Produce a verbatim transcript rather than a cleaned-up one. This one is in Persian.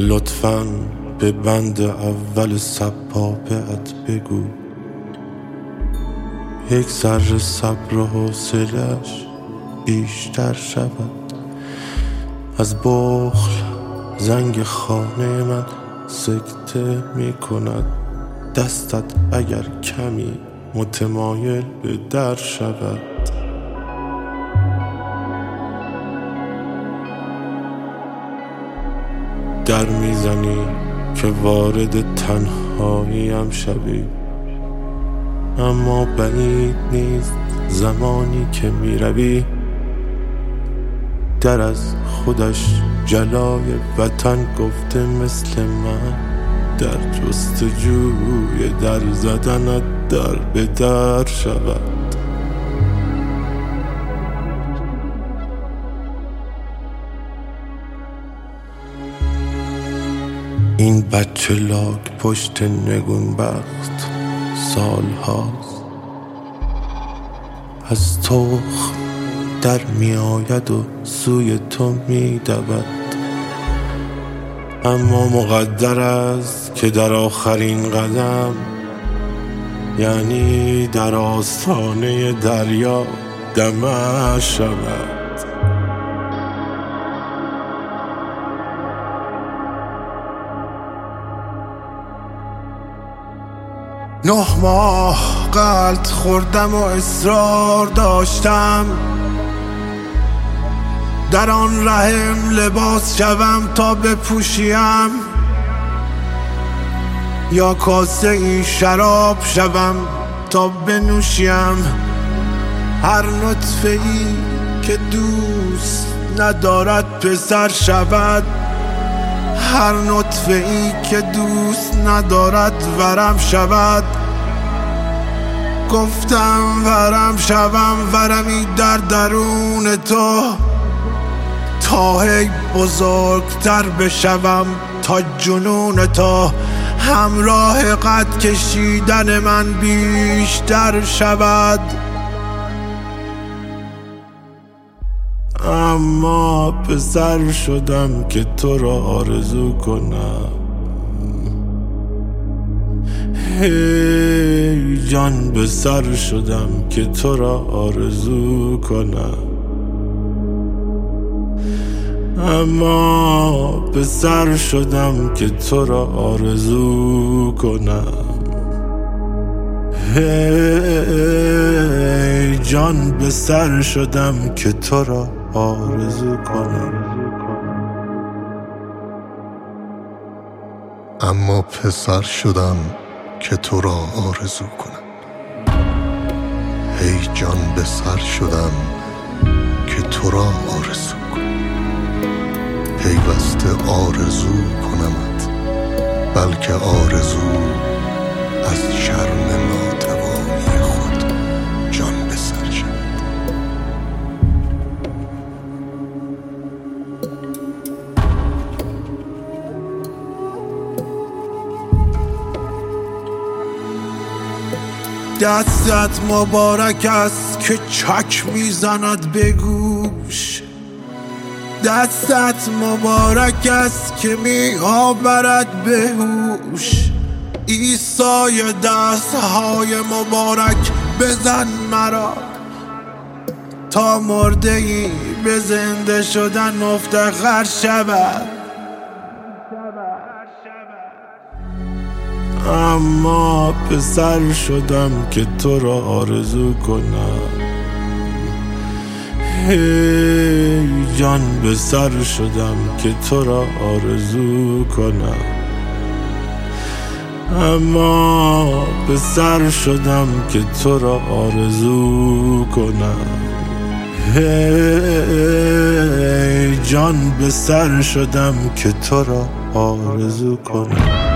لطفاً به بند اول سبابه‌ات بگو یک ذره صبر و حوصله‌اش بیشتر شود. از بخل زنگ خانه من سکته می کند. دستت اگر کمی متمایل به در شود. در میزنی که وارد تنهاییم شوی، اما بعید نیست زمانی که می روی در از خودش جلای وطن گفته مثل من، در جستجوی در زدنت در به در شود. این بچه لاک پشت نگونبخت سال هاست از تخم در می آید و سوی تو می دود، اما مقدر است که در آخرین قدم، یعنی در آستانه دریا، دمه شود. نه ماه غلط خوردم و اصرار داشتم در آن رحم لباس شوم تا بپوشیم، یا کاسه ای شراب شوم تا بنوشیم. هر نطفه ای که دوست ندارد پسر شود، هر نطفه ای که دوست ندارد ورم شود. گفتم ورم شوم، ورمی در درون تو، تا هی بزرگتر بشوم تا جنون تو، همراه قد کشیدن من بیشتر شود. اما پسر شدم که تو را آرزو کنم. هی جان به سر شدم که تو را آرزو کنم. اما پسر شدم که تو را آرزو کنم. هی جان به سر شدم که تو را آرزو کنم. اما پسر شدم که تو را آرزو کنم. هی جان به سر شدم که تو را آرزو کنم. پیوسته آرزو کنمت، بلکه آرزو از شرم ناتوانی خود جان به سر شود. دستت مبارک است که چک میزند به گوش، دستت مبارک است که می آورد به هوش. عیسای دستهای مبارک بزن مرا، تا مرده ای به زنده شدن مفتخر شود. اما پسر شدم که تو را آرزو کنم. هی جان به سر شدم که تو را آرزو کنم. اما پسر شدم که تو را آرزو کنم. هی جان به سر شدم که تو را آرزو کنم.